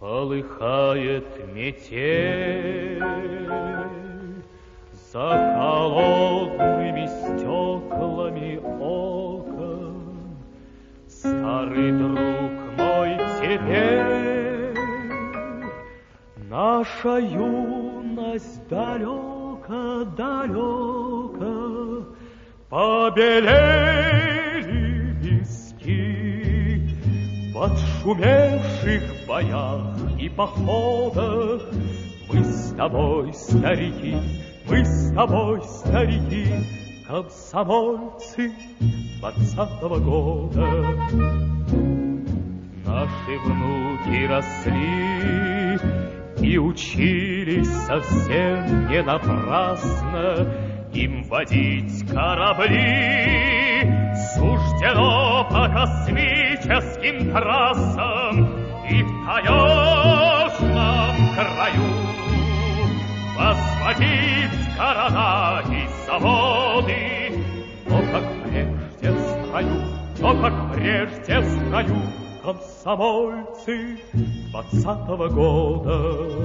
Полыхает метель за холодными стеклами окон. Старый друг мой, теперь наша юность далеко-далеко, побелели виски в отшумевших боях и походах. Мы с тобой, старики, мы с тобой, старики, комсомольцы 20-го года. Наши внуки росли и учились совсем не напрасно. Им водить корабли суждено по космическим трассам и в таежном краю возводить города и заводы. Но как прежде в строю, но как прежде в строю комсомольцы 20-го года.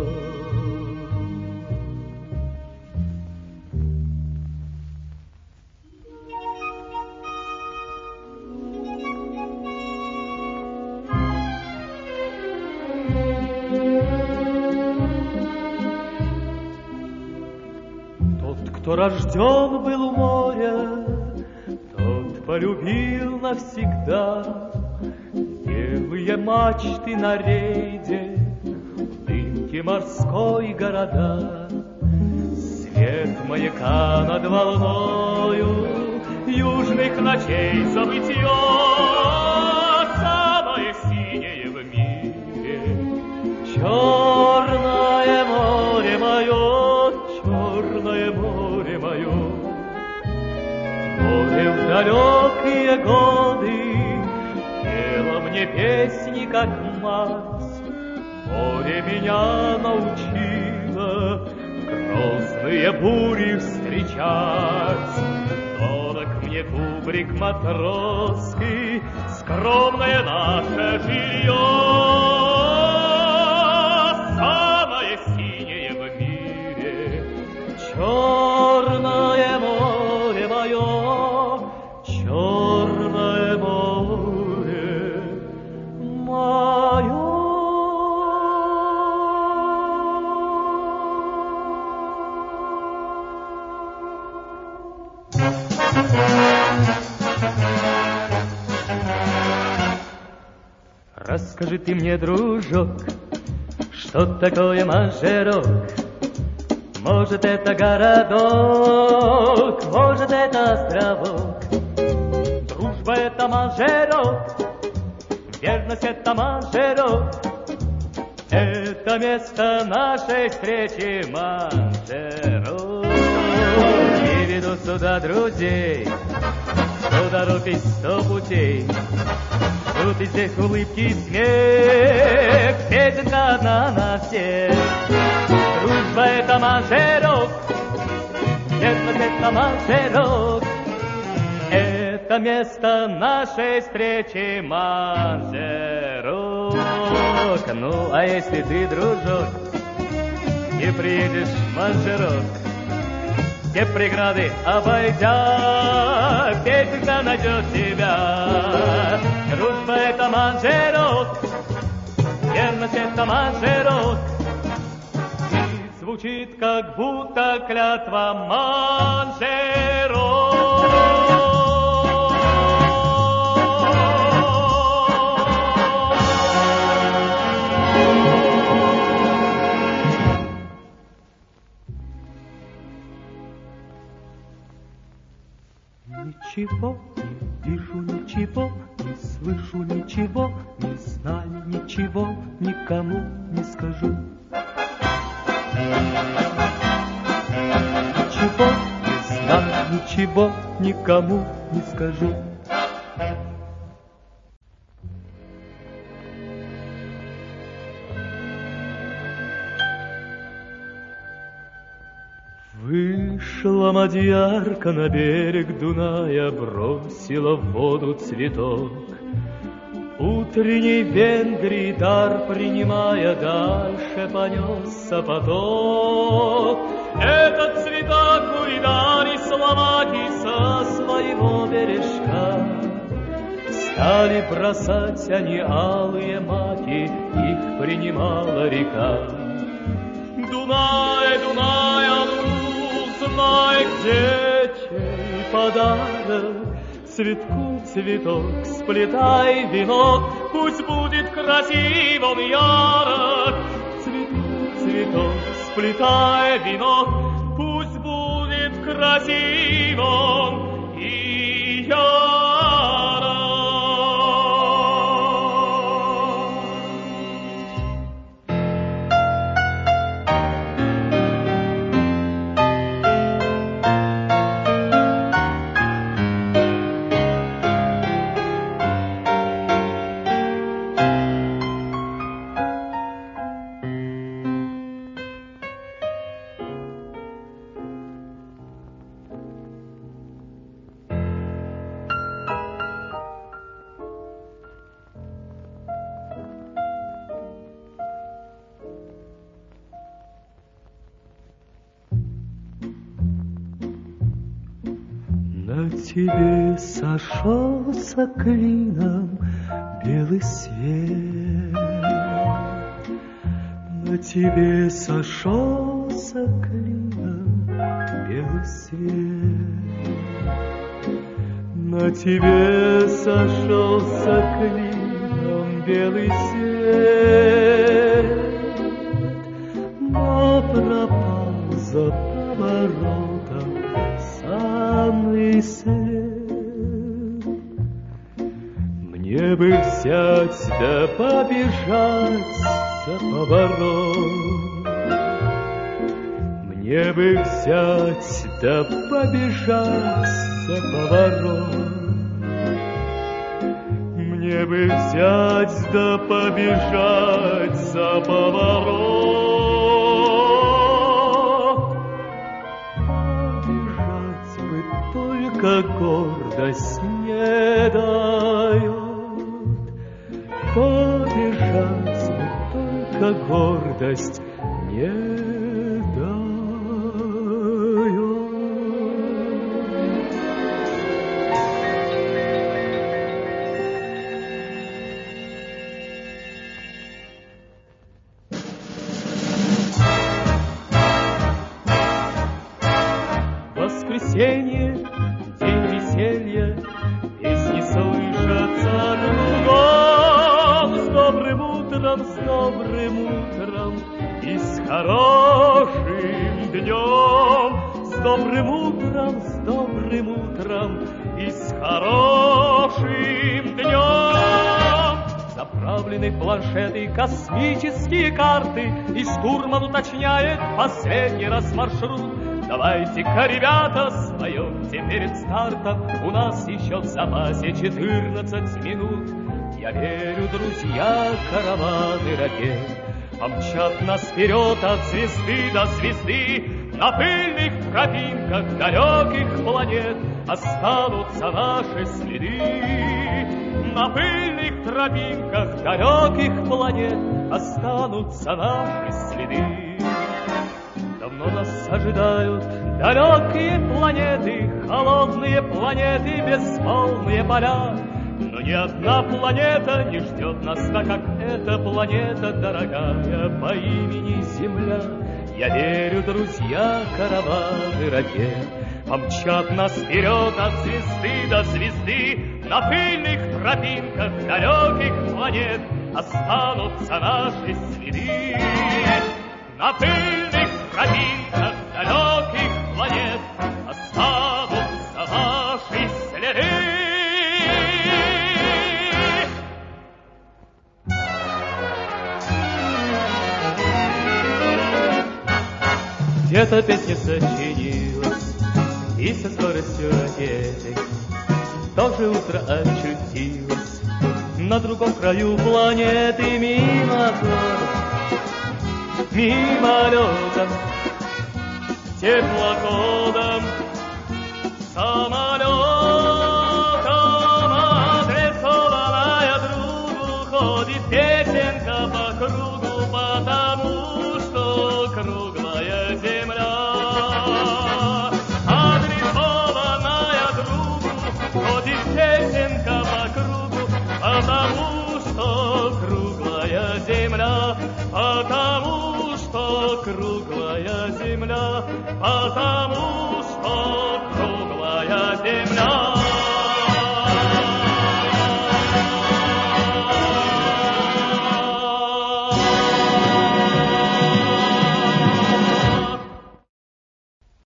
Кто рожден был у моря, тот полюбил навсегда белые мачты на рейде, дымки морской города. Свет маяка над волною южных ночей забытье, самое синее в мире. Черное море мое, черное море мое, море в далекие годы пело мне песни, как мать. Море меня научило грозные бури встречать. Дорог мне кубрик матросский, скромное наше жилье, самое синее в мире. Черное море мое, черное море мое. Расскажи ты мне, дружок, что такое Манжерок? Может, это городок, может, это островок. Дружба — это Манжерок, верность — это Манжерок. Это место нашей встречи, Манжерок. И веду сюда друзей, 100 дорог и 100 путей. Тут и здесь улыбки и смех, песенка одна на всех. Дружба — это Манжерок, верность — это Манжерок. Это место нашей встречи, Манжерок. Ну, а если ты, дружок, не приедешь в Манжерок, все преграды обойдя, песенка найдет тебя. Дружба — это Манжерок, верность — это Манжерок. И звучит, как будто клятва Манжерок. Ничего не вижу, ничего не слышу, ничего не знаю, ничего никому не скажу. Ничего не знаю, ничего никому не скажу. Вышла мадьярка на берег Дуная, бросила в воду цветок. Утренней Венгрии дар принимая, дальше понесся поток. Этот цветок увидали словаки со своего бережка. Стали бросать они алые маки, их принимала река. Дунай, Дунай, Амур, знай, где чей подарок. Цветку цветок, сплетай венок, пусть будет красив он ярок. Цветку цветок, сплетай венок, пусть будет красив он и ярок. На тебе сошелся клином белый свет, на тебе сошелся клином белый свет, на тебе сошелся клином белый свет, но пропал за поворотом самый след. Мне бы взять да побежать за поворот, мне бы взять да побежать за поворот, мне бы взять да побежать за поворот. Только гордость не дает, побежать бы только гордость не дает. Воскресенье, день веселья, песни слышатся кругом. С добрым утром и с хорошим днем. С добрым утром и с хорошим днем. Заправлены в планшеты космические карты, и штурман уточняет последний раз маршрут. Давайте-ка, ребята, споемте перед стартом, у нас еще в запасе 14 минут. Я верю, друзья, караваны ракет помчат нас вперед от звезды до звезды. На пыльных тропинках далеких планет останутся наши следы. На пыльных тропинках далеких планет останутся наши следы. Давно нас ожидают далекие планеты, холодные планеты, бесполные поля. Но ни одна планета не ждет нас так, как эта планета дорогая по имени Земля. Я верю, друзья, караваны ракет помчат нас вперед от звезды до звезды. На пыльных тропинках далеких планет останутся наши следы. На пыльных тропинках далеких планет останутся наши следы. Где-то песня сочинилась и со скоростью ракеты то же утро очутилась на другом краю планеты. Мимолетом, теплоходом, самолетом, адресованная другу кругу, потому что круглая земля. Адресованная другу, ходит песенка по кругу, потому что круглая земля, потому что круглая земля, потому